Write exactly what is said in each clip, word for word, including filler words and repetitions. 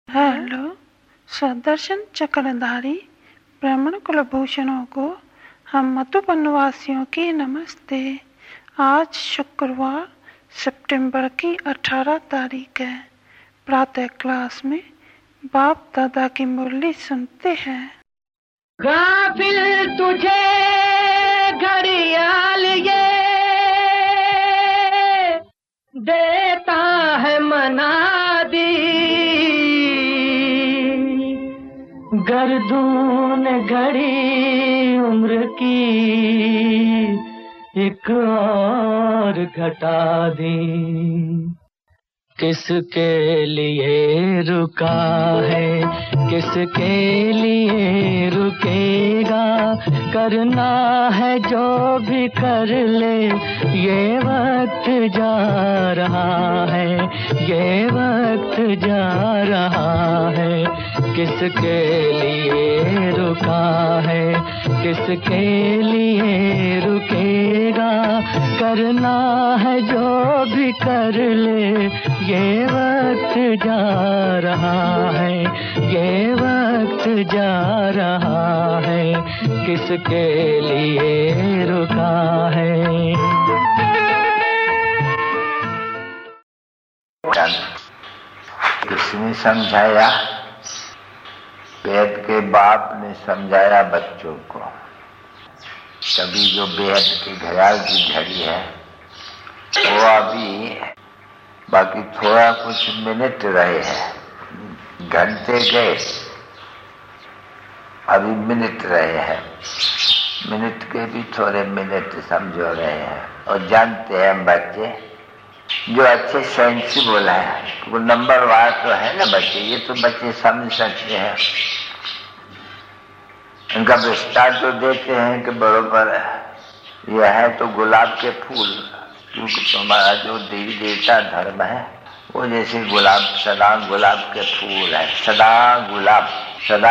Hello सदर्शन चक्रधारी ब्राह्मण कुलभूषणों को हम मधुबन वासियों की नमस्ते। आज शुक्रवार सितंबर की अठारह तारीख है। प्रातः क्लास में बाप दादा की मुरली सुनते हैं। गाफिल तुझे घड़ियाल ये देता है मना दी, गर्दून घड़ी उम्र की एक और घटा दी। किसके लिए रुका है, किसके लिए रुकेगा, करना है जो भी कर ले, ये वक्त जा रहा है, ये वक्त जा रहा है। किसके लिए रुका है, किसके लिए रुकेगा, करना है जो भी कर ले, ये वक्त जा रहा है, ये वक्त जा रहा है। किसके लिए रुका है। किसने समझाया? वेद के बाप ने समझाया बच्चों को। तभी जो बेहद की घड़ियाल की घड़ी है वो अभी बाकी थोड़ा कुछ मिनट रहे हैं, घंटे गए, अभी मिनट रहे हैं, मिनट के भी थोड़े मिनट समझो रहे हैं। और जानते हैं बच्चे जो अच्छे सेंसिबल है, वो नंबर वार तो है ना बच्चे, ये तो बच्चे समझ सकते हैं। इनका विस्तार तो देते हैं कि बरोबर यह है तो गुलाब के फूल, क्योंकि तुम्हारा जो देवी देवता धर्म है वो जैसे गुलाब सदा गुलाब के फूल है, सदा गुलाब, सदा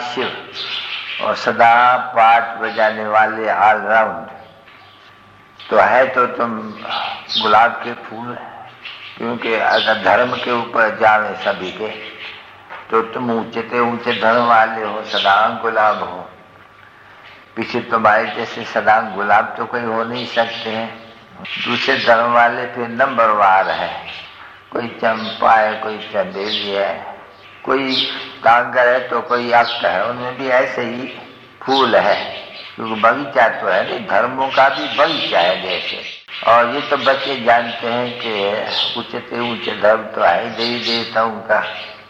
शिव और सदा पाठ बजाने वाले ऑलराउंड। तो है तो तुम गुलाब के फूल, क्योंकि अगर धर्म के ऊपर जावे सभी के तो तुम ऊंचे ऊंचे धर्म वाले हो, सदा गुलाब हो। पीछे तुम्हारे जैसे सदा गुलाब तो कोई हो नहीं सकते हैं। दूसरे धर्म वाले फिर नंबरवार है, कोई चंपा है, कोई चंदेली है, कोई कांगर है तो कोई अक्त है, उनमें भी ऐसे ही फूल है, क्योंकि बगीचा तो है नहीं, धर्मों का भी बगीचा है जैसे। और ये तो बच्चे जानते हैं कि ऊंचे ऊंचे धर्म तो है देवी देवताओं का,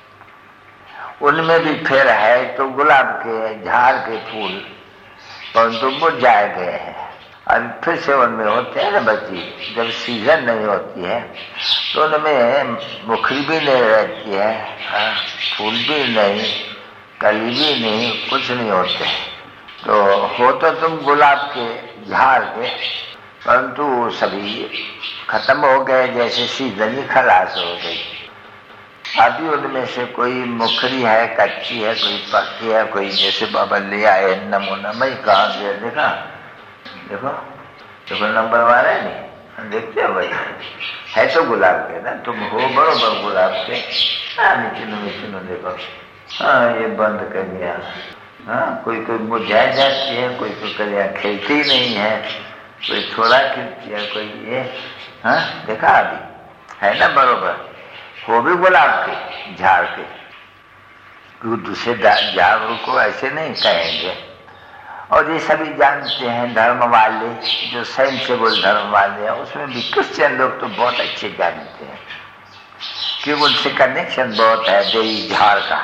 उनमें भी फिर है तो गुलाब के झाड़ के फूल, परंतु मुरझाए गए हैं। अब फिर से उनमें होते हैं ना बच्ची, जब सीजन नहीं होती है तो उनमें मुखरी भी नहीं रहती है, हाँ, फूल भी नहीं, कली भी नहीं, कुछ नहीं होते। तो हो तो तुम गुलाब के झाड़ के, परंतु सभी खत्म हो गए, जैसे सीजन ही खलास हो गई। अभी उनमें से कोई मुखरी है, कच्ची है, कोई पक्की है, कोई जैसे बाबा ले आए नमूना। मैं कहा गया, देखा देखो देखो नंबर वाला है नहीं, देखते हो भाई, है तो गुलाब के ना, तुम हो बरोबर गुलाब के। हाँ नीचे नीचे देखो, हाँ ये बंद कर दिया, हाँ कोई कोई मुरझा जाती है, कोई कोई कलियां खिलती नहीं है, कोई थोड़ा खिलती है, कोई ये, हाँ देखा अभी है ना बरोबर, वो भी गुलाब के झाड़ के। क्योंकि दूसरे झाड़ को ऐसे नहीं कहेंगे। और ये सभी जानते हैं धर्म वाले, जो सेंसिबल धर्म वाले हैं, उसमें भी क्रिश्चियन लोग तो बहुत अच्छे जानते हैं, क्योंकि उनसे कनेक्शन बहुत है देवी झाड़ का।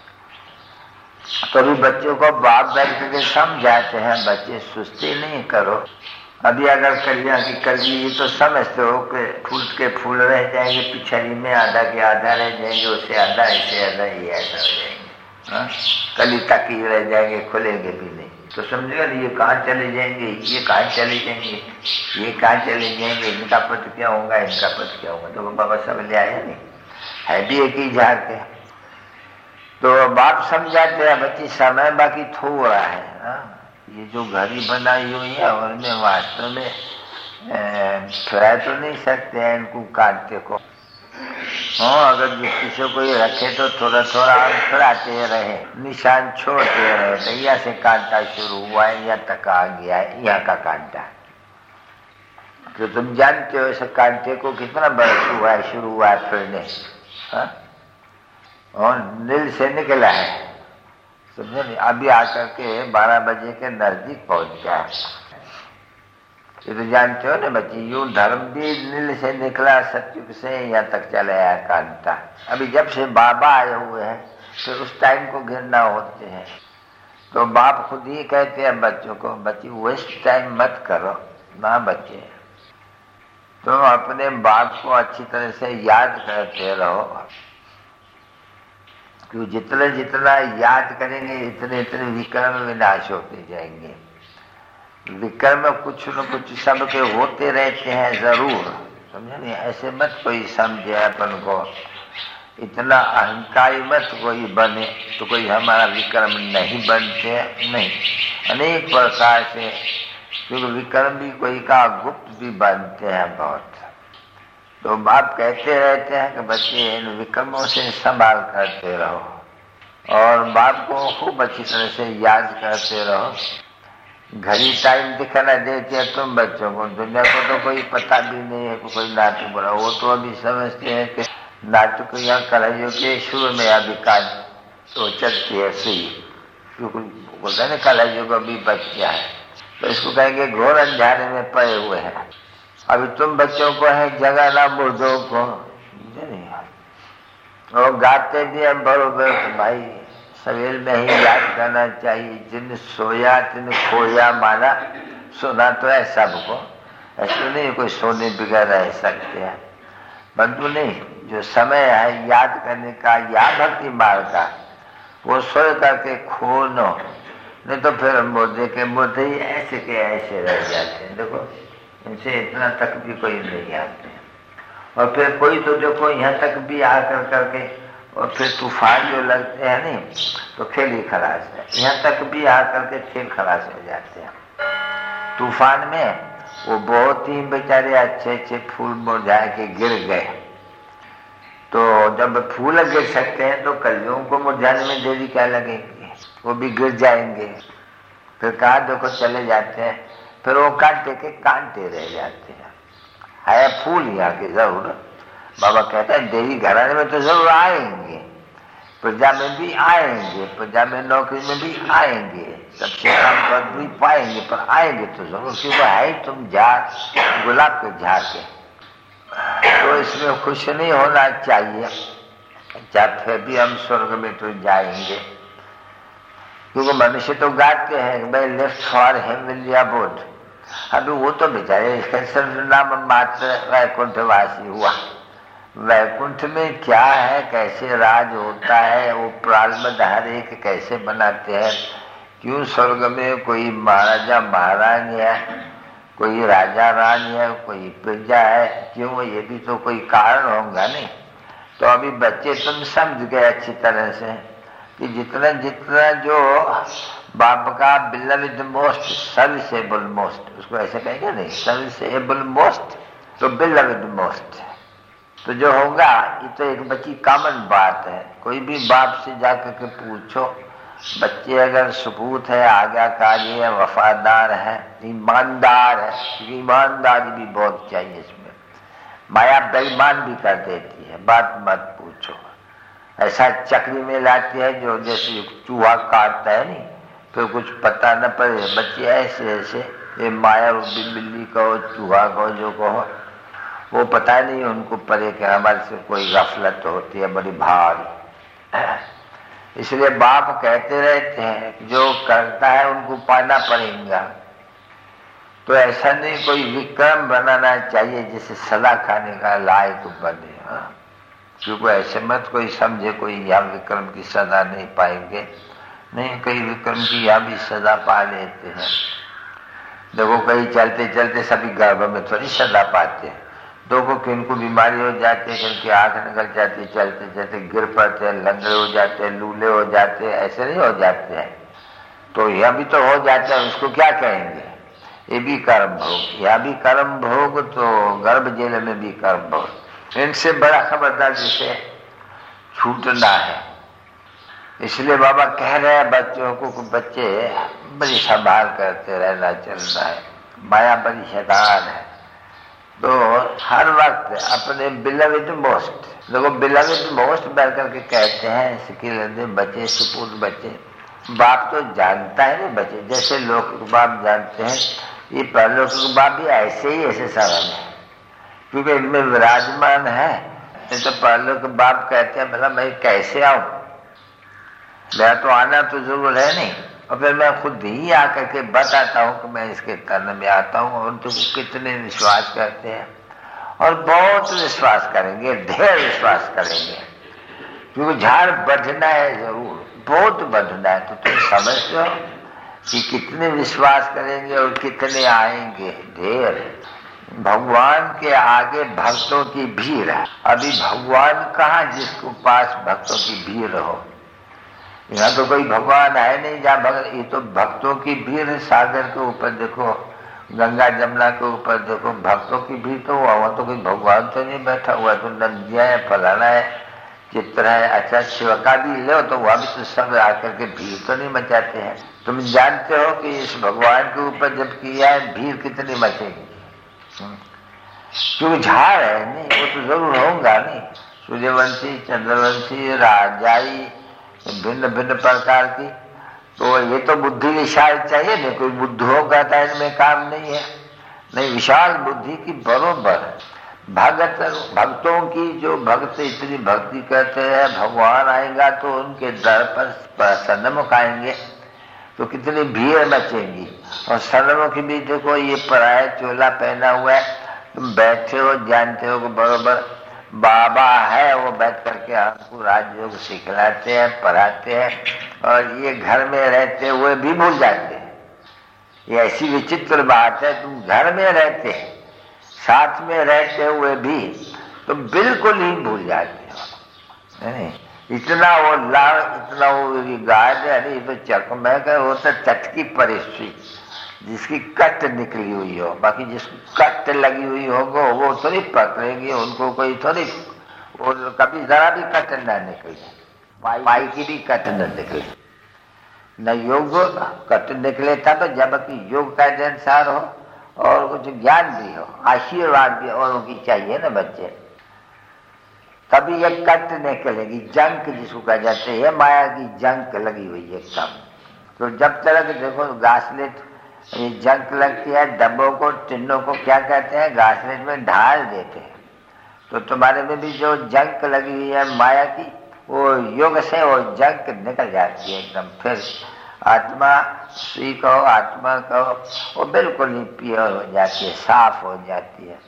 तो भी बच्चों को बाप बैठ के समझाते हैं, बच्चे सुस्ती नहीं करो। अभी अगर कलियां की कली ये तो समझते हो कि फूल के फूल रह जाएंगे, पिछड़ी में आधा के आधा रह जाएंगे, उससे आधा ऐसे आधा ही ऐसा हो जाएंगे, हाँ? कली तकी रह जाएंगे, खुलेंगे भी नहीं। तो समझेगा ये कहाँ चले जाएंगे, ये कहाँ चले जाएंगे, ये कहाँ चले जाएंगे, इनका पद क्या होगा, इनका पद क्या होगा। तो बाबा सब ले आया नहीं, है भी एक ही झाड़ के। तो बाप समझाते हैं बच्ची समय बाकी थोड़ा है, हाँ? ये जो घड़ी बनाई हुई है और में वास्तव में फिरा तो नहीं सकते हैं इनको काटते को, हाँ, अगर दृष्टि से कोई रखे तो थोड़ा थोड़ा अंतराते रहे, निशान छोड़ते रहे, तो यहाँ से कांटा शुरू हुआ है, यहाँ तक आ गया है, यहाँ का कांटा। तो तुम जानते हो इस कांटे को कितना बरस हुआ है, शुरू हुआ है फिरने, हाँ? और नील से निकला है, समझे नहीं? अभी आकर के बारह बजे के नजदीक पहुंच गया। ये तो जानते हो ना बच्ची, यूं धर्म भी नील से निकला सतयुग से यहाँ तक चला आया कांता। अभी जब से बाबा आए हुए हैं फिर तो उस टाइम को गिरना होते हैं। तो बाप खुद ही कहते हैं बच्चों को, बच्ची वेस्ट टाइम मत करो ना बच्चे, तो अपने बाप को अच्छी तरह से याद करते रहो, क्योंकि जितना जितना याद करेंगे इतने इतने विक्रम विनाश होते जाएंगे। विक्रम कुछ न कुछ सबके होते रहते हैं जरूर, समझे नहीं? ऐसे मत कोई समझे अपन को, इतना अहंकारी मत कोई बने तो कोई हमारा विक्रम नहीं बनते, नहीं, अनेक प्रकार से, क्योंकि विक्रम भी कोई का गुप्त भी बनते हैं बहुत। तो बाप कहते रहते हैं कि बच्चे इन विक्रमों से संभाल करते रहो और बाप को खूब अच्छी तरह से याद करते रहो। घड़ी टाइम दिखाना देती है तुम बच्चों को, दुनिया को तो कोई पता भी नहीं है कि कोई नाटक बना, वो तो अभी समझते हैं कि नाटक यहाँ कलयुग के शुरू में अभी काज तो चलती है सही, क्योंकि बोलते हैं कलयुग अभी बच्चा है, तो इसको कहेंगे घोर अंधारे में पड़े हुए हैं। अभी तुम बच्चों को है जगह ना मुर्दों को, और गाते भी हम बरोबर भाई सवेल में ही याद करना चाहिए, जिन सोया तिन खोया माना, सुना तो है सबको, ऐसे नहीं कोई सोने बिगड़ रह सकते हैं, परंतु नहीं, जो समय है याद करने का या भक्ति मार्ग का वो सोए करके खो नो, नहीं तो फिर मुर्दे के मुर्दे ही ऐसे के ऐसे रह जाते हैं। देखो इनसे इतना तक भी कोई नहीं आते, और फिर कोई तो देखो यहाँ तक भी आकर करके और फिर तूफान जो लगते हैं नहीं तो खेल ही खलास है, यहाँ तक भी आकर के खेल खलास हो जाते हैं। तूफान में वो बहुत ही बेचारे अच्छे अच्छे फूल मुरझा के गिर गए, तो जब फूल गिर सकते हैं तो कलियों को मुरझाने में देरी क्या लगेगी, वो भी गिर जाएंगे, फिर कहाँ देखो चले जाते हैं, फिर वो कांटे के कांटे रह जाते हैं। है फूल यहाँ के जरूर, बाबा कहता है देवी घराने में तो जरूर आएंगे, प्रजा में भी आएंगे, प्रजा में नौकरी में भी आएंगे, सबसे कम पद भी पाएंगे, पर आएंगे तो जरूर, क्योंकि है तुम झाड़ गुलाब के झाड़ के, तो इसमें खुश नहीं होना चाहिए। जब फिर भी हम स्वर्ग में तो जाएंगे, क्योंकि मनुष्य तो गाते हैं भाई लेफ्ट फॉर हिम बोर्ड, अभी वो तो बेचारे इसका सिर्फ नाम मात्र वैकुंठवासी हुआ। वैकुंठ में क्या है, कैसे राज होता है, वो प्रारंभ हर एक कैसे बनाते हैं, क्यों स्वर्ग में कोई महाराजा महारानी है, कोई राजा रानी है, कोई प्रजा है, क्यों, ये भी तो कोई कारण होगा नहीं। तो अभी बच्चे तुम समझ गए अच्छी तरह से कि जितना जितना जो बाप का बिलविड मोस्ट सर्विसेबल मोस्ट, उसको ऐसे कहेंगे नहीं, सर्विसेबल मोस्ट तो बिलविड मोस्ट, तो जो होगा ये तो एक बच्ची कॉमन बात है। कोई भी बाप से जाकर के पूछो, बच्चे अगर सबूत है, आज्ञाकारी है, वफादार है, ईमानदार है, क्योंकि ईमानदारी भी बहुत चाहिए इसमें, माया बेईमान भी कर देती है, बात मत पूछो, ऐसा चक्री में लाती है जो जैसे चूहा काटता है नहीं, फिर कुछ पता न पड़े, बच्चे ऐसे ऐसे ये माया बिल्ली कहो चूहा कहो जो कहो, वो पता नहीं उनको पड़े कि हमारे से कोई गफलत होती है बड़ी भारी। इसलिए बाप कहते रहते हैं जो करता है उनको पाना पड़ेगा, तो ऐसा नहीं कोई विक्रम बनाना चाहिए जिसे सदा खाने का लायक बने, क्योंकि ऐसे मत कोई समझे कोई यहाँ विक्रम की सजा नहीं पाएंगे, नहीं, कई विक्रम की यहाँ भी सजा पा लेते हैं। देखो कहीं चलते चलते सभी गर्भ में थोड़ी सजा पाते हैं, देखो कि इनको बीमारी हो जाती है, इनकी आंख निकल जाती है, चलते चलते गिर पड़ते हैं, लंगड़े हो जाते हैं, लूले हो जाते हैं, ऐसे नहीं हो जाते हैं, तो यह भी तो हो जाता है, उसको क्या कहेंगे, ये भी कर्म भोग, यह भी कर्म भोग, तो गर्भ जेल में भी कर्म भोग, इनसे बड़ा खबरदार जिसे छूटना है। इसलिए बाबा कह रहे हैं बच्चों को कि बच्चे बड़ी संभाल करते रहना चलना है, माया बड़ी शैतान है। तो हर वक्त अपने बिलविड मोस्ट, देखो बिलविड मोस्ट बैठ करके कहते हैं सिखिल बच्चे सुपुत्र बच्चे। बाप तो जानता है नहीं बच्चे, जैसे लौकिक बाप जानते हैं, ये परलौकिक बाप भी ऐसे ही ऐसे सरल है, क्योंकि इनमें विराजमान है। तो परलौकिक बाप कहते हैं मतलब मैं कैसे आऊं, मैं तो आना तो जरूर है नहीं, और फिर मैं खुद ही आकर के बताता हूँ कि मैं इसके तन में आता हूँ। और तो कितने विश्वास करते हैं, और बहुत विश्वास करेंगे, ढेर विश्वास करेंगे, क्योंकि झाड़ बढ़ना है जरूर, बहुत बढ़ना है। तो तुम समझते हो कि कितने विश्वास करेंगे और कितने आएंगे, ढेर। भगवान के आगे भक्तों की भीड़ है। अभी भगवान कहाँ जिसको पास भक्तों की भीड़ हो, यहाँ तो कोई भगवान है नहीं जहाँ भगत, ये तो भक्तों की भीड़ है। सागर के ऊपर देखो, गंगा जमुना के ऊपर देखो, भक्तों की भीड़ तो हुआ, वहाँ तो कोई भगवान तो नहीं बैठा हुआ, तो नदियाँ है, फलाना है, चित्र है। अच्छा शिवका भी लो तो वहाँ भी तो सब आकर के भीड़ तो नहीं मचाते हैं। तुम जानते हो कि इस भगवान के ऊपर जब किया है भीड़ कितनी मचेगी, क्योंकि झाड़ है नहीं, वो तो जरूर होगा नहीं। सूर्यवंशी, चंद्रवंशी, राजाई, भिन्न भिन्न प्रकार की, तो ये तो बुद्धि विशाल चाहिए नहीं, कोई बुद्धों कहता है इनमें काम नहीं है, नहीं, विशाल बुद्धि की बरोबर। भगत भक्तों की जो भक्त इतनी भक्ति करते हैं, भगवान आएगा तो उनके दर पर सन्मुख आएंगे तो कितनी भीड़ मचेंगी। और सन्मुख भी देखो, ये पराया चोला पहना हुआ है, तुम बैठे हो जानते हो कि बरोबर बाबा है, वो बैठ करके हमको राजयोग सिखलाते हैं, पढ़ाते हैं, और ये घर में रहते हुए भी भूल जाते हैं। ये ऐसी विचित्र बात है, तुम घर में रहते हैं, साथ में रहते हुए भी तुम बिल्कुल ही भूल जाते हो। नहीं, इतना वो लाड़, इतना वो गाय है, ये तो चकमक है, वो तो चटकी परिस्थिति जिसकी कट निकली हुई हो, बाकी जिसको कट लगी हुई होगा वो थोड़ी पकड़ेंगे, उनको कोई थोड़ी, वो कभी जरा भी कट न निकले, पाई की भी कट न निकले, न योग कट निकले था तो जबकि योग का अनुसार हो और कुछ ज्ञान भी हो, आशीर्वाद भी औरों की चाहिए ना बच्चे, तभी ये कट निकलेगी। जंक जिसको कहा जाते हैं, माया की जंक लगी हुई है एकदम। तो जब तक देखो घासलेट ये जंक लगती है, डब्बों को, टिन्नों को क्या कहते हैं, घासलेट में ढाल देते हैं। तो तुम्हारे में भी जो जंक लगी हुई है माया की, वो योग से वो जंक निकल जाती है एकदम। फिर आत्मा श्री कहो, आत्मा कहो, वो बिल्कुल ही प्योर हो जाती है, साफ हो जाती है।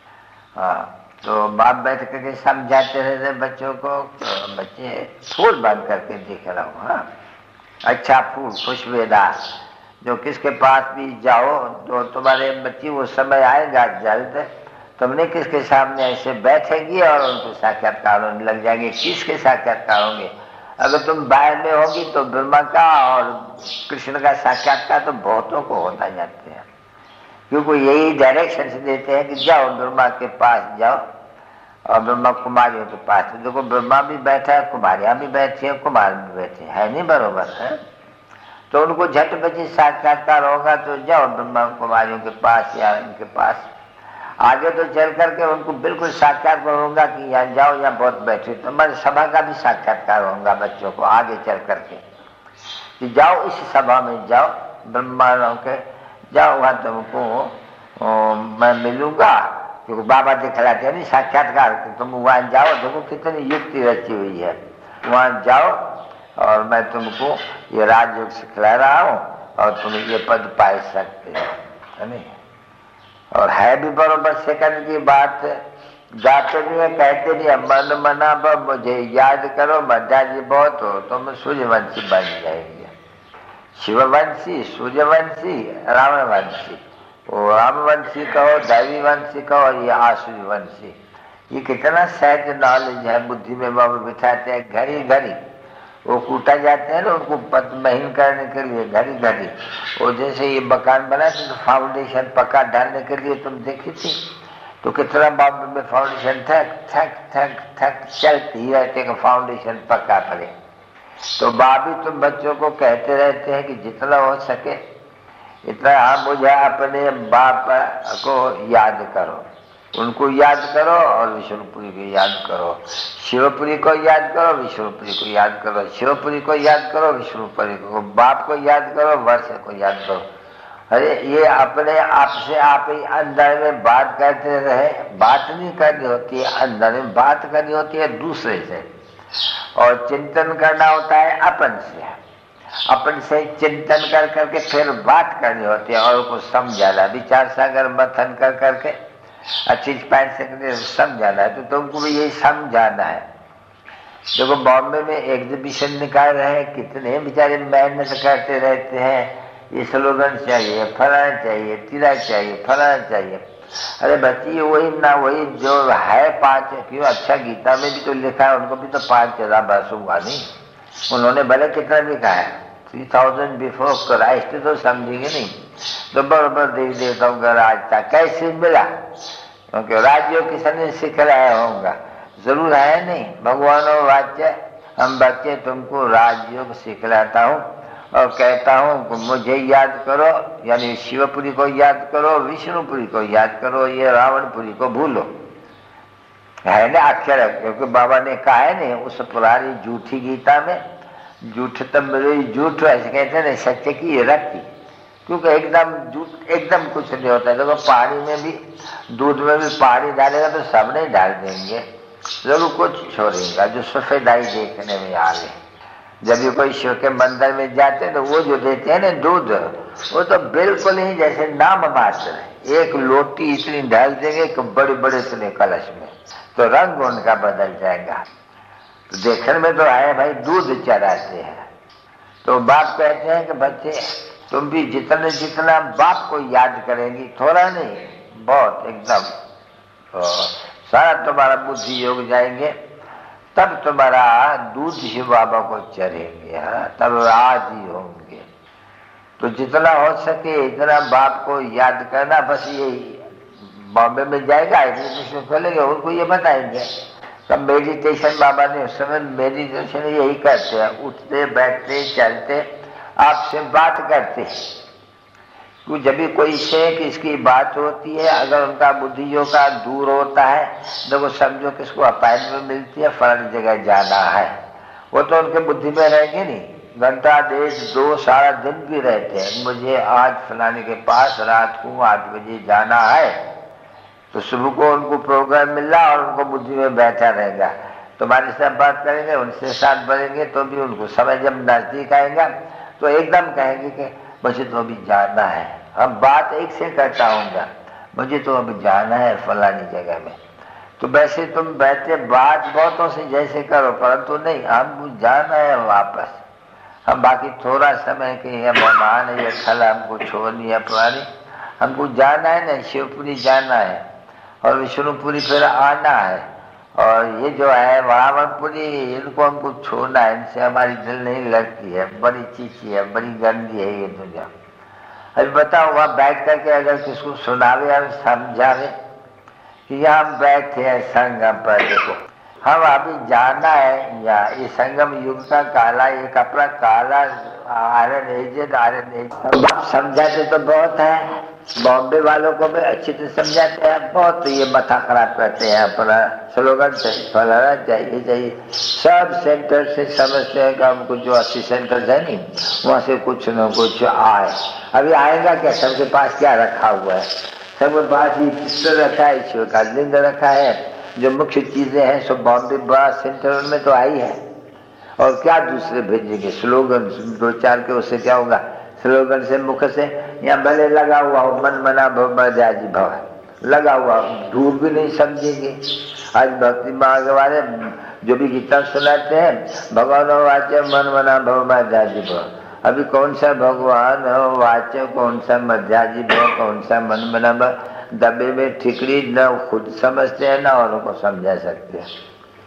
हाँ, तो बाप बैठ करके समझाते रहते बच्चों को, तो बच्चे फूल बंद करके देख रहा हूँ। हाँ, अच्छा फूल, खुशबूदार, जो किसके पास भी जाओ तो तुम्हारे बच्ची वो समय आएगा जल्द, तुमने किसके सामने ऐसे बैठेगी और उनको साक्षात्कार होने लग जाएंगे। किसके साक्षात्कार होंगे? अगर तुम बाहर में होगी तो ब्रह्मा का और कृष्ण का साक्षात्कार तो बहुतों को होता जाते हैं, क्योंकि यही डायरेक्शन से देते हैं कि जाओ ब्रह्मा के पास जाओ, और ब्रह्मा कुमारियों के पास। तो देखो ब्रह्मा भी बैठा है, कुमारियां भी बैठी है, कुमार भी बैठे है, नहीं बरोबर है? तो उनको झट बचे साक्षात्कार होगा तो जाओ ब्रह्मा कुमारियों के पास या इनके पास। आगे तो चल करके उनको बिल्कुल साक्षात्कार होगा कि यहाँ जाओ, यहाँ बहुत बैठे, तो हमारी सभा का भी साक्षात्कार होगा बच्चों को आगे चल करके कि जाओ इस सभा में जाओ, ब्रह्मांडों के जाओ, वहाँ तुमको मैं मिलूंगा, क्योंकि बाबा दिखलाते हैं नहीं साक्षात्कार, तुम वहाँ जाओ, देखो कितनी युक्ति रची हुई है, वहाँ जाओ और मैं तुमको ये राजयोग सिखला रहा हूँ और तुम ये पद पा सकते हो, है नहीं? और है भी बरोबर सेकंड की बात, गाते भी है, कहते भी है, मन मना पर मुझे याद करो, मजा जी बहुत हो, तुम सूर्यवंशी बन जाएंगे। शिववंशी, सूर्यवंशी, रामवंशी, वो रामवंशी कहो, दैवी वंशी कहो, ये आसुरी, ये कितना सहज नॉलेज है, बुद्धि में बाबा बिठाते हैं घड़ी घड़ी। वो कूटा जाते हैं ना उनको पद महीन करने के लिए घड़ी घड़ी, वो जैसे ये मकान बनाते तो फाउंडेशन पक्का डालने के लिए तुम देखी थी, तो कितना बॉम्बे में फाउंडेशन थक थक थक थक चलती ही रहते कि फाउंडेशन पक्का पड़े। तो बाप भी तुम बच्चों को कहते रहते हैं कि जितना हो सके इतना आप मुझे अपने बाप को याद करो, उनको याद करो और विष्णुपुरी को याद करो, शिवपुरी को याद करो, विष्णुपुरी को याद करो, शिवपुरी को याद करो, विष्णुपुरी को, बाप को याद करो, वर्ष को याद करो। अरे ये अपने आप से आप ही अंदर में बात करते रहे, बात नहीं करनी होती है, अंदर में बात करनी होती है दूसरे से, और चिंतन करना होता है अपन से, अपन से चिंतन कर करके फिर बात करनी होती है और उसको समझाना, विचार सागर मथन कर करके अच्छी पैंट से समझाना है। तो तुमको भी यही समझाना है। देखो बॉम्बे में एग्जीबिशन निकाल रहे हैं, कितने बेचारे मेहनत करते रहते हैं, ये स्लोगन चाहिए, फलाना चाहिए, तिरा चाहिए, फलाना चाहिए। अरे बच्ची वही ना वही जो है पांच, क्यों अच्छा गीता में भी तो लिखा है, उनको भी तो पांच हजार बरस हुआ नहीं, उन्होंने भले कितना लिखा है थ्री थाउजेंड बिफोर क्राइस्ट, तो समझेंगे नहीं। तो बराबर देवी देवताओं का राज था, कैसे मिला? क्योंकि राज्यों किसने सिखलाया होगा? जरूर है नहीं, भगवानों वाच्य हम बच्चे तुमको राजयोग सिखलाता हूँ और कहता हूँ मुझे याद करो, यानी शिवपुरी को याद करो, विष्णुपुरी को याद करो, ये रावणपुरी को भूलो। है ना अक्षर, क्योंकि बाबा ने कहा है नहीं उस पुरानी झूठी गीता में, झूठ तो मेरी झूठ ऐसे कहते हैं सत्य की रखती, क्योंकि एकदम झूठ एकदम कुछ नहीं होता है। देखो पानी में भी, दूध में भी पानी डालेगा तो सब नहीं डाल देंगे, जरूर कुछ छोड़ेगा जो सफेदाई देखने में आ रहे। जब भी कोई शिव के मंदिर में जाते हैं तो वो जो देते हैं ना दूध, वो तो बिल्कुल ही जैसे नाम मात्र है, एक लोटी इतनी डाल देंगे कि बड़े बड़े इतने कलश में, तो रंग उनका बदल जाएगा। तो देखने में तो आए भाई दूध चराते हैं। तो बाप कहते हैं कि बच्चे तुम भी जितना जितना बाप को याद करेंगी, थोड़ा नहीं बहुत एकदम, तो सारा तुम्हारा बुद्धि योग जाएंगे, तब तुम्हारा दूध शिव बाबा को चढ़ेंगे, हाँ तब राजी होंगे। तो जितना हो सके इतना बाप को याद करना। बस यही बॉम्बे में जाएगा एग्जीबिशन खोलेंगे, उनको ये बताएंगे। तब मेडिटेशन बाबा ने उस समय मेडिटेशन यही करते हैं, उठते बैठते चलते आपसे बात करते हैं। जब भी कोई से किसकी बात होती है, अगर उनका बुद्धियों का दूर होता है, देखो समझो किसको अपॉइंटमेंट मिलती है फलानी जगह जाना है, वो तो उनके बुद्धि में रहेंगे नहीं, घंटा डेढ़ दो सारा दिन भी रहते हैं, मुझे आज फलाने के पास रात को आठ बजे जाना है, तो सुबह को उनको प्रोग्राम मिला और उनको बुद्धि में बैठा रहेगा। तुम्हारे साथ बात करेंगे, उनसे साथ बढ़ेंगे, तो भी उनको समय जब नजदीक आएगा तो एकदम कहेंगे कि मुझे तो अभी जाना है। अब बात एक से करता हूँ, मुझे तो अभी जाना है फलानी जगह में। तो वैसे तुम बैठे बात बहुतों से जैसे करो, परंतु नहीं, हमको जाना है वापस। हम बाकी थोड़ा समय के ये मेहमान है, ये खल हमको छोड़नी है पुरानी, हमको जाना है ना, शिवपुरी जाना है और विष्णुपुरी फिर आना है, और ये जो है रावणपुरी इनको हमको छोड़ना है, इनसे हमारी दिल नहीं लगती है, बड़ी चीची है, बड़ी गंदी है ये दुनिया। अभी बताओ वहाँ बैठ करके अगर किसको सुनावे और समझावे कि यहाँ हम बैठे हैं संगम पर, देखो हम अभी जाना है, या ये संगम युग का काला ये कपड़ा काला आयरन एज आयरन एज समझाते तो बहुत है, बॉम्बे वालों को भी अच्छी तरह समझाते हैं बहुत, तो ये माथा खराब करते हैं अपना स्लोगन चाहिए, फलाना चाहिए चाहिए, सब सेंटर से समझते हैं कि हमको जो अस्सी सेंटर है नहीं वहाँ से कुछ न कुछ आए। अभी आएगा क्या? सबके पास क्या रखा हुआ है? सबके पास ये पिस्टल रखा है, शिव का लिंग रखा है, जो मुख्य चीजें हैं सब बॉम्बे बड़ा सेंटर में तो आई है, और क्या दूसरे भेजेंगे स्लोगन दो चार के, उससे क्या होगा? स्लोगन से मुख से यहाँ भले लगा हुआ हो मन मना भव मर्याजी भव लगा हुआ, दूर भी नहीं समझेंगे। आज भक्ति मार्ग वाले जो भी गीता सुनाते हैं, भगवान वाच्य मन मना भव मर्याजी भव, अभी कौन सा भगवान वाच्य, कौन सा मर्याजी भव, कौन सा मन मना भव, दबे में ठिकड़ी न खुद समझते हैं ना औरों को समझा सकते हैं,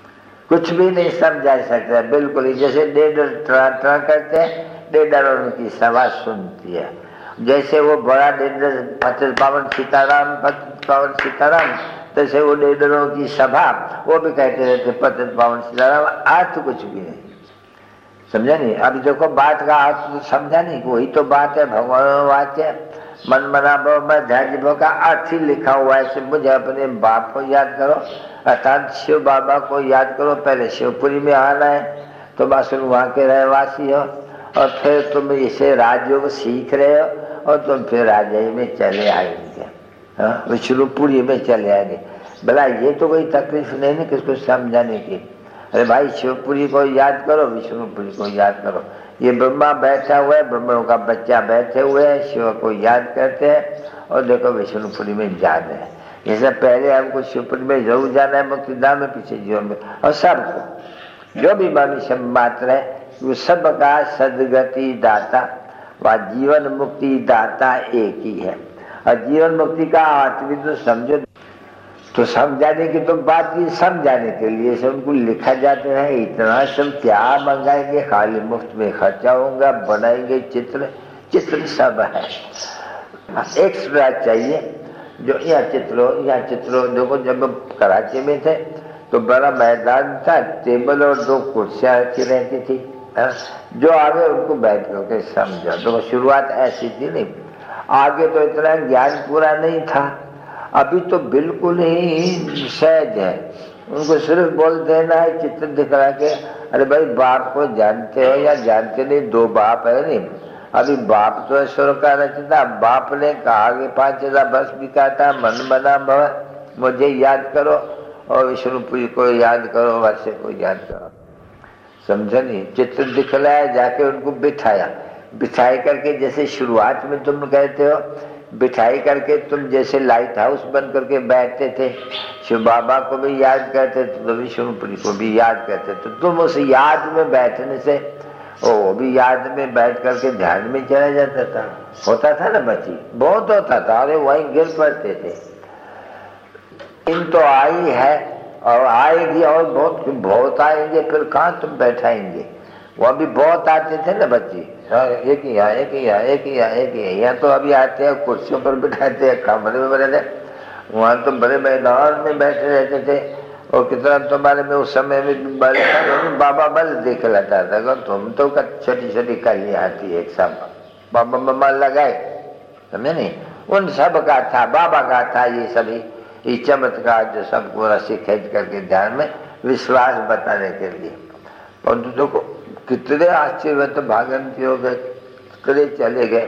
कुछ भी नहीं समझा सकते, बिल्कुल ही जैसे डेढ़ ट्रा ट्रा करते हैं, डेढ़ उनकी सभा सुनती है। जैसे वो बड़ा डेढ़ पच्चीस पावन सीताराम पच्चीस पावन सीताराम तैसे वो लीडरों की सभा वो भी कहते रहते पतित पावन सीताराम, अर्थ कुछ भी नहीं, समझा नहीं। अभी देखो बात का अर्थ तो समझा नहीं, वही तो बात है, भगवान वाच्य मन मना भव में ध्यान भव का अर्थ ही लिखा हुआ है। मुझे अपने बाप को याद करो, अर्थात शिव बाबा को याद करो। पहले शिवपुरी में आना है, तुम असल वहाँ के रहवासी हो, और फिर तुम इसे राजयोग सीख रहे हो, और तुम फिर राजाई में चले आएंगे, विष्णुपुरी में चले आएंगे। भला ये तो कोई तकलीफ नहीं है किसको समझाने की। अरे भाई शिवपुरी को याद करो, विष्णुपुरी को याद करो। ये ब्रह्मा बैठा हुआ है, ब्रह्मणों का बच्चा बैठे हुए हैं, शिव को याद करते हैं, और देखो विष्णुपुरी में जाना है। इससे पहले हमको शिवपुरी में जरूर जाना है, मुक्तिधाम में, पीछे जीवन में। और सबको जो भी मनुष्य मात्र है वो सबका सदगति दाता व जीवन मुक्ति दाता एक ही है। और जीवन मुक्ति का अर्थ भी तो समझो, तो समझाने की तो बात ही, समझाने के लिए से उनको लिखा जाता है। इतना सब क्या मंगाएंगे, खाली मुफ्त में खर्चा होगा, बनाएंगे चित्र, चित्र सब है। एक्स्ट्रा चाहिए जो यहाँ चित्रों यहाँ चित्रों देखो, जब कराची में थे तो बड़ा मैदान था, टेबल और दो कुर्सियाँ रखी रहती थी, जो आगे उनको बैठ करके समझा। तो शुरुआत ऐसी थी नहीं, आगे तो इतना ज्ञान पूरा नहीं था, अभी तो बिल्कुल ही सहज है। उनको सिर्फ बोल देना है चित्र दिखा के, अरे भाई बाप को जानते हो या जानते नहीं, दो बाप है नहीं। अभी बाप तो ईश्वर का रचना, बाप ने कहा कि पांच हजार बस बिकाता, मन बना भव, मुझे याद करो, और विष्णुपुरी को याद करो, वर्षे को याद करो, समझा नहीं। चित्र दिखलाया, जाके उनको बिठाया, बिठाई करके जैसे शुरुआत में तुम कहते हो, बिठाई करके तुम जैसे लाइट हाउस बन करके बैठते थे, शिव बाबा को भी याद करते थे, तो विष्णुपुरी को भी याद करते, तो तुम उस याद में बैठने से वो भी याद में बैठ करके ध्यान में चला जाता था। होता था ना बच्ची, बहुत होता था, अरे वहीं गिर पड़ते थे। इन तो आई है और आएगी, और बहुत बहुत आएंगे, फिर कहाँ तुम बैठाएंगे। वो भी बहुत आते थे ना बच्ची, एक ही यहाँ एक ही यहाँ एक ही यहाँ एक ही यहाँ, तो अभी आते हैं कुर्सियों पर बिठाते हैं, कमरे में बैठे थे, वहाँ तो बड़े मैदान में बैठे रहते थे। और कितना तुम्हारे में उस समय में बल बाबा बल देख लेता था, तुम तो छोटी छोटी कली आती एक सब बाबा मम्मा लगाए, समझे नहीं। उन सब का था, बाबा का था ये सभी, ये चमत्कार जो सबको रस्सी खींच करके ध्यान में विश्वास बताने के लिए। परंतु देखो कितने आश्चर्य तो भागंती हो गए, कितने चले गए।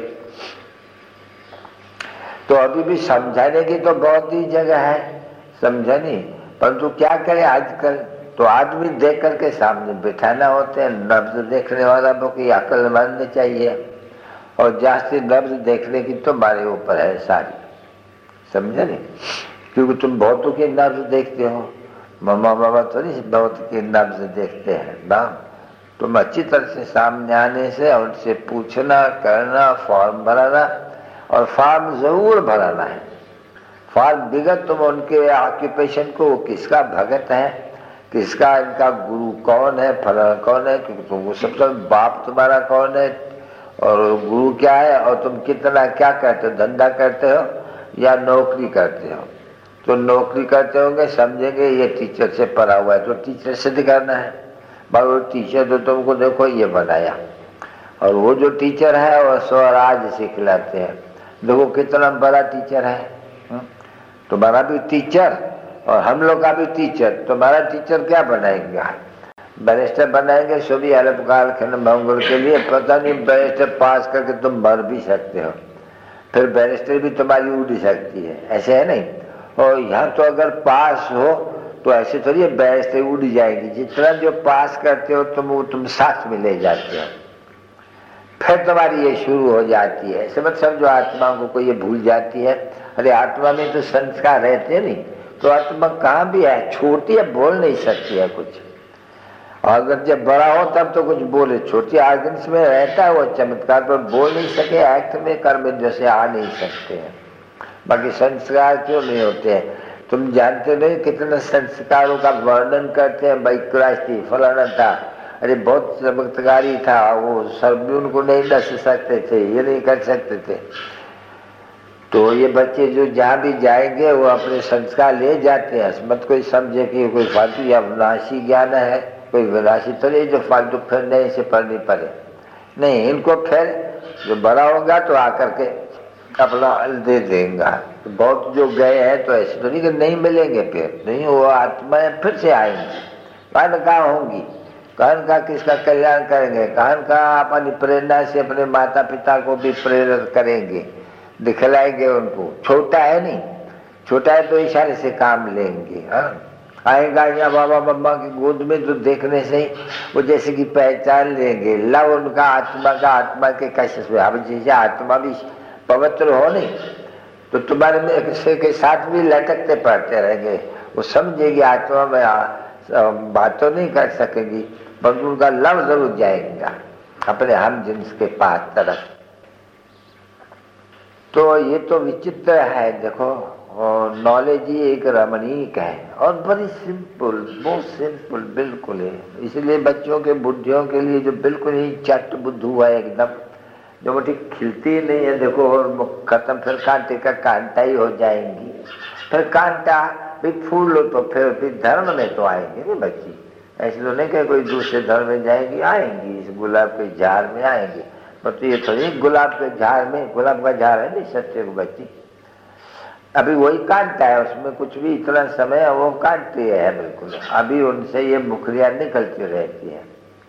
तो अभी भी समझाने की तो बहुत ही जगह है, समझा नहीं। परंतु क्या करे आजकल, तो आदमी देख करके सामने बिठाना होते हैं। नब्ज देखने वाला को की अकल माननी चाहिए, और जास्ती नब्ज देखने की तो हमारे ऊपर है सारी, समझे नहीं। क्योंकि तुम बहुतों के नब्ज देखते हो, मम्मा बाबा तो नहीं बहुत के नब्ज देखते हैं ना। तुम अच्छी तरह से सामने आने से उनसे पूछना, करना, फॉर्म भराना, और फॉर्म जरूर भराना है। फॉर्म विगत तुम उनके ऑक्यूपेशन को, वो किसका भगत है, किसका इनका गुरु कौन है, फलाना कौन है, क्योंकि तुम सबसे बाप तुम्हारा कौन है और गुरु क्या है, और तुम कितना क्या करते हो, धंधा करते हो या नौकरी करते हो। तो नौकरी करते होंगे, समझेंगे ये टीचर से पढ़ा हुआ है, तो टीचर से दिखाना है भाई, वो टीचर तो तुमको देखो ये बनाया, और वो जो टीचर है वो स्वराज सिखलाते हैं। देखो कितना बड़ा टीचर है, तुम्हारा भी टीचर और हम लोग का भी टीचर। तुम्हारा टीचर क्या बनाएंगे, बैरिस्टर बनाएंगे, सो भी अल्पकाल मंगल के लिए। पता नहीं बैरिस्टर पास करके तुम मर भी सकते हो, फिर बैरिस्टर भी तुम्हारी उड़ सकती है, ऐसे है नहीं। और यहाँ तो अगर पास हो तो ऐसे थोड़ी बैरिस्टर उड़ जाएगी, जितना जो पास करते हो तुम वो तुम साथ में ले जाते हो, फिर तुम्हारी ये शुरू हो जाती है। ऐसे मत समझो आत्मा को कोई ये भूल जाती है। अरे आत्मा में तो संस्कार रहते नहीं, तो आत्मा कहाँ भी है, छोटी है, बोल नहीं सकती है कुछ। और अगर जब बड़ा हो तब तो कुछ बोले, छोटी आर्गन्स में रहता है वो चमत्कार, पर बोल नहीं सके, एक्ट में कर्म जैसे आ नहीं सकते हैं। बाकी संस्कार क्यों नहीं होते हैं, तुम जानते नहीं कितने संस्कारों का वर्णन करते हैं। भाई क्रास्ती फलाना था, अरे बहुत चमत्कारी था, वो सब भी उनको नहीं डस सकते थे, ये नहीं कर सकते थे। तो ये बच्चे जो जहाँ भी जाएंगे वो अपने संस्कार ले जाते हैं। मत कोई समझे कि कोई फालतू या विनाशी ज्ञान है, कोई विनाशी तो नहीं जो फालतू फिर नहीं से पढ़नी पड़े। नहीं, इनको फिर जो बड़ा होगा तो आकर के अपना दे देगा। तो बहुत जो गए हैं तो ऐसे तो नहीं कि नहीं मिलेंगे, फिर नहीं, वो आत्माएं फिर से आएंगी। कहन कहाँ होंगी, कहन का किसका कल्याण करेंगे, कहन का अपनी प्रेरणा से अपने माता पिता को भी प्रेरित करेंगे, दिखलाएंगे उनको। छोटा है नहीं, छोटा है तो इशारे से काम लेंगे। हाँ, आएगा या बाबा मम्मा की गोद में तो देखने से ही वो जैसे कि पहचान लेंगे। लव उनका आत्मा का, आत्मा के कैसे हुए। अब जैसे आत्मा भी पवित्र हो नहीं तो तुम्हारे में किसी के साथ भी लटकते पड़ते रहेंगे। वो समझेगी आत्मा में बात तो नहीं कर सकेगी, पर उनका लव जरूर जाएगा अपने हम जिन्स के पास तरफ। तो ये तो विचित्र है। देखो, नॉलेज ही एक रमणीक है और बड़ी सिंपल, बहुत सिंपल बिल्कुल है। इसलिए बच्चों के बुद्धियों के लिए जो बिल्कुल ही चट बुद्धू है एकदम, जो मोटी खिलती नहीं है, देखो, और खत्म, फिर कांटे का कांटा ही हो जाएंगी। फिर कांटा भी फूल लो तो फिर भी धर्म में तो आएंगे नहीं बच्ची। ऐसे तो नहीं कि कोई दूसरे धर्म में जाएंगी, आएंगी इस गुलाब के झाड़ में आएंगे। तो ये थोड़ी गुलाब के झाड़ में, गुलाब का झाड़ है नहीं सच्चे को बच्ची, अभी वही काटता है, उसमें कुछ भी इतना समय वो काटती है बिल्कुल। अभी उनसे ये मुखरिया निकलती रहती है।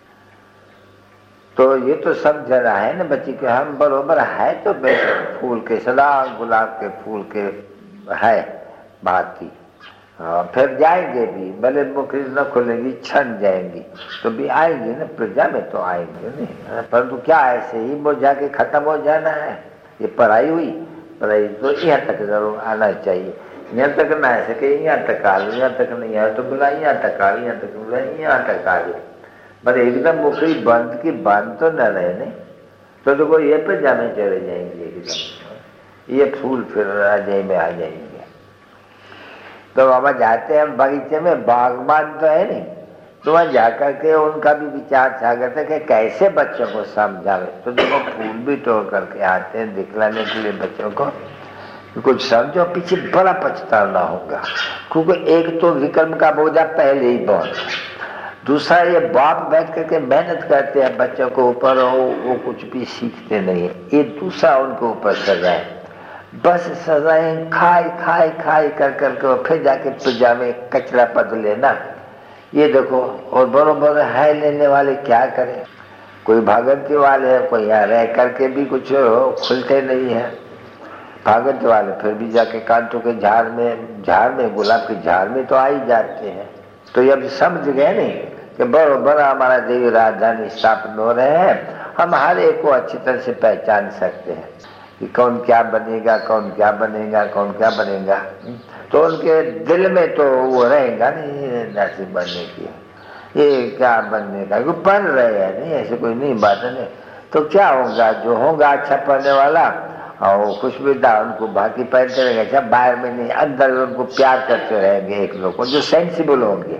तो ये तो सब जरा है ना बच्ची के, हम बरोबर है तो बेशक फूल के, सदा गुलाब के फूल के है भांति। हाँ, फिर जाएंगे भी, भले मुखरी न खुलेगी, छन जाएंगी तो भी आएंगे ना, प्रजा में तो आएंगे नहीं। परंतु क्या ऐसे ही मुरझा के खत्म हो जाना है। ये पढ़ाई हुई, पढ़ाई तो यहाँ तक जरूर आना चाहिए। यहाँ तक ना ऐसे कि यहाँ तक आ लो, यहाँ तक नहीं आया तो बुला यहाँ तक आ लो, यहाँ तक बुला यहाँ तक आ लो, पर एकदम मुखरी बंद की बंद तो न रहे नहीं। तो देखो ये प्रजा में चले जाएंगे एकदम, ये फूल फिर राजाई में आ जाएंगे। तो वहां जाते हैं बगीचे में, बागबान तो है नहीं, तो वहां जाकर के उनका भी विचार जागृत है कि कैसे बच्चों को समझावे। तो देखो फूल भी तोड़ करके आते हैं दिखलाने के लिए बच्चों को, कुछ समझो, पीछे बड़ा पछताना होगा। क्योंकि एक तो विक्रम का बोझा पहले ही बहुत, दूसरा ये बाप बैठ करके मेहनत करते हैं बच्चों को ऊपर, वो कुछ भी सीखते नहीं है, ये दूसरा उनके ऊपर सजा है। बस सजाएं खाए खाए खाए कर करके फिर जाके पूजा में कचरा पद लेना। ये देखो, और बरोबर है लेने वाले क्या करें, कोई भागवती वाले हैं, कोई यहाँ रह करके भी कुछ खुलते नहीं है। भागवती वाले फिर भी जाके कांटों के झाड़ में, झाड़ में गुलाब के झाड़ में तो आ ही जाते हैं। तो ये अब समझ गए नहीं कि बरोबर हमारा देवी राजधानी स्थापन हो रहे हैं, हम हर एक को अच्छी तरह से पहचान सकते हैं कि कौन क्या बनेगा, कौन क्या बनेगा, कौन क्या बनेगा। तो उनके दिल में तो वो रहेगा नहीं नसीब बनने की, ये क्या बनने का, क्योंकि पढ़ रहे हैं नहीं, ऐसे कोई नहीं बात है। तो क्या होगा, जो होगा अच्छा पढ़ने वाला और खुशबूदार उनको बाकी पहनते रहेंगे, अच्छा बाहर में नहीं, अंदर उनको प्यार करते रहेंगे। एक लोग को जो सेंसिबल होंगे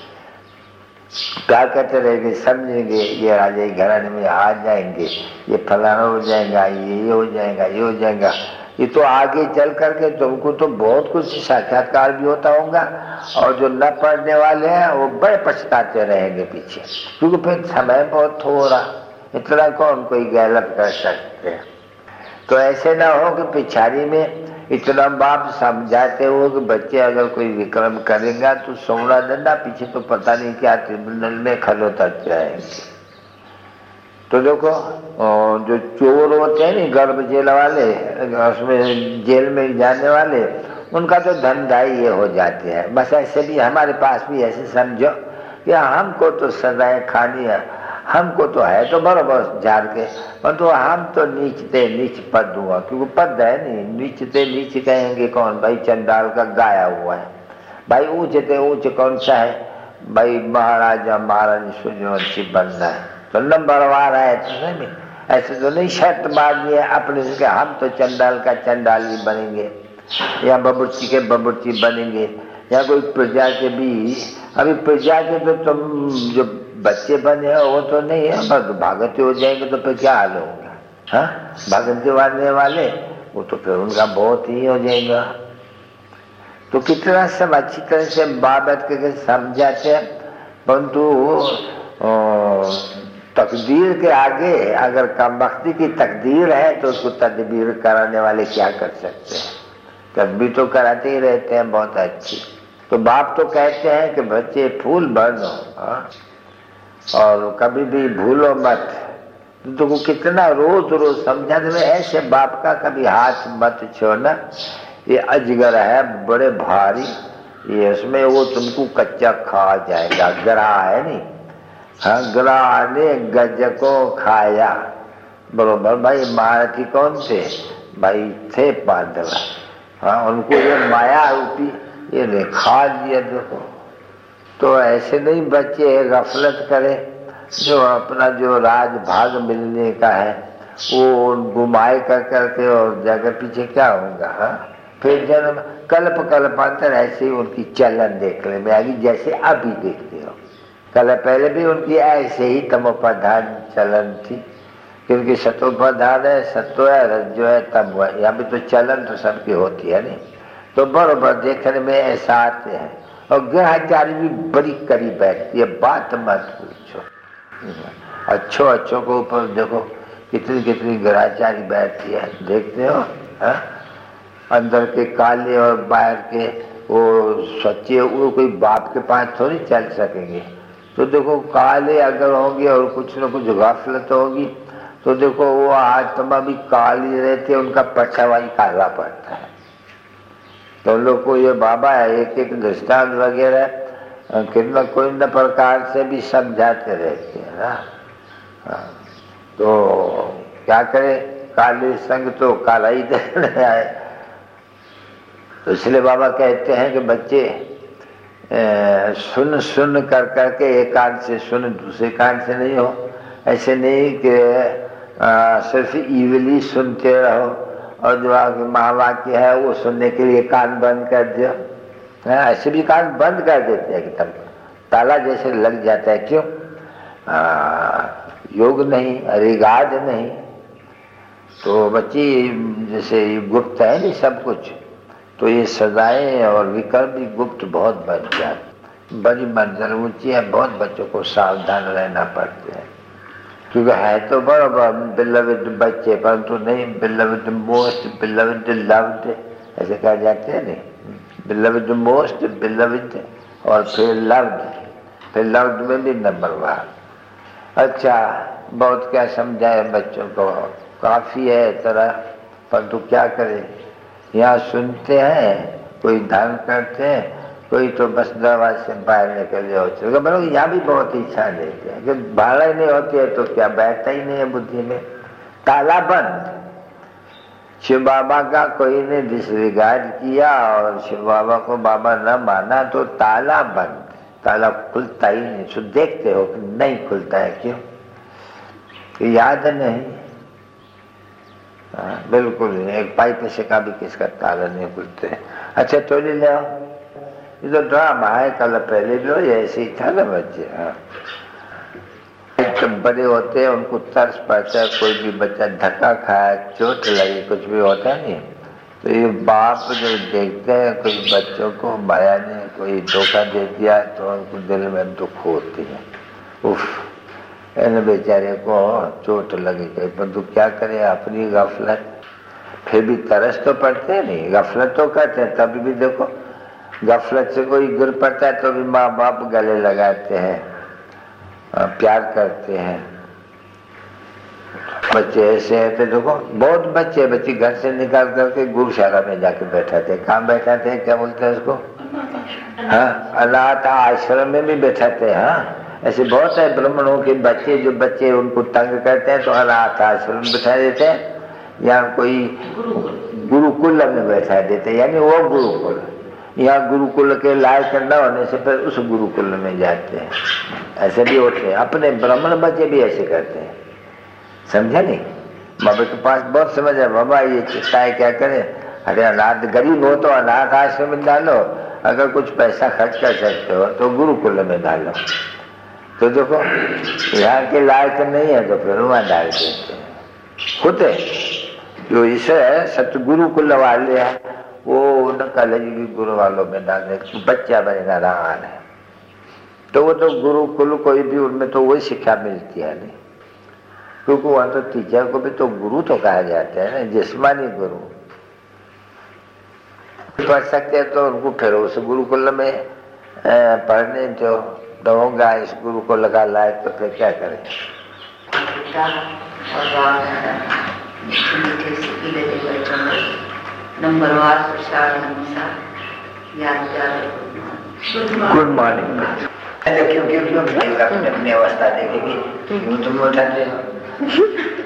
प्यार करते रहेंगे, समझेंगे ये राजा घराने में आ जाएंगे, ये फलाना हो जाएगा, ये ये हो जाएगा, ये हो जाएगा। ये तो आगे चल करके तुमको तो बहुत कुछ साक्षात्कार भी होता होगा, और जो न पढ़ने वाले हैं वो बड़े पछताते रहेंगे पीछे, क्योंकि फिर समय बहुत थोड़ा, इतना कौन कोई गैलत कर सकते हैं। तो ऐसे ना हो कि पिछाड़ी में इतना बाप समझाते हो कि बच्चे अगर कोई विक्रम करेगा तो सोना डंडा, पीछे तो पता नहीं क्या ट्रिब्यूनल में खलोता जाएंगे। तो देखो जो चोर होते हैं नहीं, गर्भ जेल वाले, उसमें जेल में जाने वाले, उनका तो धंधा ही ये हो जाते हैं। बस ऐसे भी हमारे पास भी ऐसे समझो कि हमको तो सजाएं खानी है, हमको तो है तो बराबर झाड़ के, पर तो हम तो नीचते नीच पद हुआ, क्योंकि पद है नहीं, नीचते नीच कहेंगे कौन भाई, चंडाल का गाया हुआ है भाई। ऊंचते ऊंच कौन सा है भाई, महाराजा महाराज सूर्यवंशी बनना है तो नंबरवार है तो नहीं, ऐसे तो नहीं शर्त बांधनी है अपने से हम तो चंडाल का चंडाल ही बनेंगे, या बबुर्ची के बबुर्ची बनेंगे, या कोई प्रजा के भी। अभी प्रजा के तो तुम जो बच्चे बने हो वो तो नहीं है, बस भागते हो जाएंगे तो फिर क्या हाल होगा। हाँ, भागते वाले वाले वो तो फिर उनका बहुत ही हो जाएगा। तो कितना सब अच्छी तरह से बाबत के समझाते हैं, परंतु तकदीर के आगे अगर कमबख्ती की तकदीर है तो उसको तदबीर कराने वाले क्या कर सकते हैं। तदबीर तो कराते ही रहते हैं बहुत अच्छी। तो बाप तो कहते हैं कि बच्चे फूल बनो और कभी भी भूलो मत। तो वो कितना रोज रोज समझाने में, ऐसे बाप का कभी हाथ मत छोड़ना। ये अजगर है बड़े भारी, ये उसमें वो तुमको कच्चा खा जाएगा। ग्रह है नहीं, हाँ, ग्रह ने गज को खाया। बरोबर भाई, महारथी कौन थे भाई? थे पांडव। हाँ, उनको ये माया रूपी ये ने खा दिया। देखो, तो ऐसे नहीं बच्चे गफलत करे, जो अपना जो राज भाग मिलने का है वो घुमाए कर करके और जगह पीछे क्या होगा। हाँ, फिर जन्म कल्प कल्पांतर ऐसे ही उनकी चलन देखने में आएगी, जैसे अभी देखते हो। कल पहले भी उनकी ऐसे ही तमोप्रधान चलन थी, क्योंकि सतोप्रधान है, सत्व है, रज्जो है, तम है। यहाँ भी तो चलन तो सबकी होती है नहीं। तो बरोबर देखने में ऐसा आते हैं। और ग्रहचारी भी बड़ी करीब बैठती है, बात मत पूछो। अच्छो अच्छों को ऊपर देखो कितनी कितनी ग्रहचारी बैठती है, देखते हो। हा? अंदर के काले और बाहर के वो सच्चे, वो कोई बाप के पास थोड़ी चल सकेंगे। तो देखो, काले अगर होंगे और कुछ न कुछ गफलत होगी तो देखो वो आत्मा भी काली रहती है, उनका पछावा ही काला पड़ता है। तो लोग को ये बाबा है एक एक दृष्टांत वगैरह कितना कोई न प्रकार से भी समझाते रहते हैं ना। तो क्या करे, काले संग तो काला ही देखने आए। तो इसलिए बाबा कहते हैं कि बच्चे ए, सुन सुन कर करके एक कान से सुन, दूसरे कान से नहीं हो। ऐसे नहीं कि आ, सिर्फ ईवली सुनते रहो और जो आगे महावाक्य है वो सुनने के लिए कान बंद कर दियो। ऐसे भी कान बंद कर देते हैं कि तब ताला जैसे लग जाता है। क्यों? आ, योग नहीं, रिगाद नहीं। तो बच्ची जैसे गुप्त है नहीं सब कुछ, तो ये सजाएं और विकल्प भी गुप्त बहुत बढ़ जाते। बड़ी मंजिल ऊंची है, बहुत बच्चों को सावधान रहना पड़ता है। क्योंकि है तो बराबर बिलवड बच्चे, परंतु नहीं बिलवड मोस्ट, बिलवड लव्ड, ऐसे कहा जाते हैं नहीं। बिलवड मोस्ट, बिलवड और फिर लव्ड, फिर लव्ड में भी नंबर वन। अच्छा, बहुत क्या समझाए बच्चों को, काफी है तरह, परंतु क्या करें। यहाँ सुनते हैं, कोई ध्यान करते हैं, कोई तो बस दरवाजे से बाहर निकल जाओ। बल्कि यहाँ भी बहुत इच्छा देते हैं कि भाड़ा ही नहीं होती है तो क्या बैठता ही नहीं है बुद्धि में। ताला बंद। शिव बाबा का कोई ने डिसरिगार्ड किया और शिव बाबा को बाबा न माना तो ताला बंद, ताला खुलता ही नहीं। सो देखते हो कि नहीं खुलता है। क्यों? कि याद नहीं। हाँ, बिल्कुल नहीं। एक पाइप से का भी किसका ताला नहीं खुलते। अच्छा, तो ले जाओ, ये तो ड्रामा है, कल पहले जो ऐसे ही था ना बच्चे। हाँ, जब बड़े होते हैं उनको तरस पड़ता है, कोई भी बच्चा धक्का खाया, चोट लगी, कुछ भी होता नहीं, तो ये बाप जो देखते हैं कोई बच्चों को माया ने कोई धोखा दे दिया तो उनको दिल में दुख होती है। उफ, इन बेचारे को चोट लगी गई, परंतु क्या करे, अपनी गफलत। फिर भी तरस तो पड़ते हैं नहीं, गफलत तो करते हैं। तभी भी देखो, गफलत से कोई गिर पड़ता है तो भी माँ बाप गले लगाते हैं, प्यार करते हैं। बच्चे ऐसे हैं तो देखो, बहुत बच्चे बच्चे घर से निकाल करके गुरुशाला में जाके बैठाते हैं। कहाँ बैठाते हैं, क्या बोलते हैं उसको? हाँ, अनाथ आश्रम में भी बैठाते हैं। हाँ, ऐसे बहुत है ब्राह्मणों के बच्चे, जो बच्चे उनको तंग करते हैं तो अनाथ आश्रम में बैठा देते हैं, या कोई गुरुकुल में बैठा देते हैं, यानी वो गुरुकुल। यहाँ गुरुकुल के लायक न होने से फिर उस गुरुकुल में जाते हैं। ऐसे भी होते हैं, अपने ब्राह्मण बच्चे भी ऐसे करते हैं। समझा नहीं? बाबा के पास बहुत समझ है, बाबा ये चिंता है क्या करें। अरे अनाथ गरीब हो तो अनाथ आश्रम में डालो, अगर कुछ पैसा खर्च कर सकते हो तो गुरुकुल में डालो। तो देखो, यहाँ के लायक नहीं है तो फिर वहाँ डाल देते हैं। खुद जो इसे सतगुरु को लगा लिया वो न कलेगी गुरु वालों में डाले बच्चा बनेगा रहा है। तो वो तो गुरुकुल कोई भी उनमें तो वही शिक्षा मिलती है नहीं, क्योंकि वहां तो टीचर को भी तो गुरु तो कहा जाता है ना, जिस्मानी गुरु। पढ़ सकते हैं तो उनको फिर उस गुरुकुल में पढ़ने जो दूंगा, इस गुरुकुल का लायक तो फिर क्या करें। Good morning. क्यों क्यों क्यों अपनी अवस्था देखेगी, यूं तुम उठाते